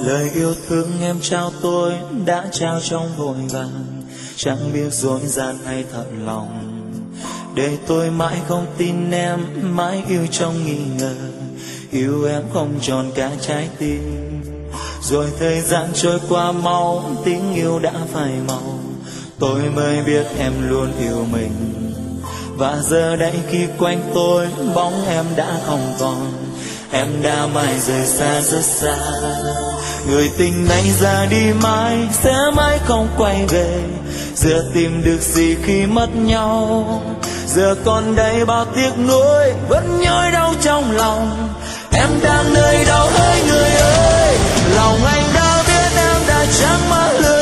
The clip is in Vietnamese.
Lời yêu thương em trao tôi đã trao trong vội vàng, chẳng biết dối gian hay thật lòng. Để tôi mãi không tin em, mãi yêu trong nghi ngờ, yêu em không tròn cả trái tim. Rồi thời gian trôi qua mau, tiếng yêu đã phai màu, tôi mới biết em luôn yêu mình. Và giờ đây khi quanh tôi bóng em đã không còn, em đã mãi rời xa rất xa. Người tình này ra đi mãi, sẽ mãi không quay về. Giờ tìm được gì khi mất nhau, giờ còn đây bao tiếc nuối, vẫn nhói đau trong lòng. Em đang nơi đâu hỡi người ơi, lòng anh đã biết em đã chẳng mơ lừa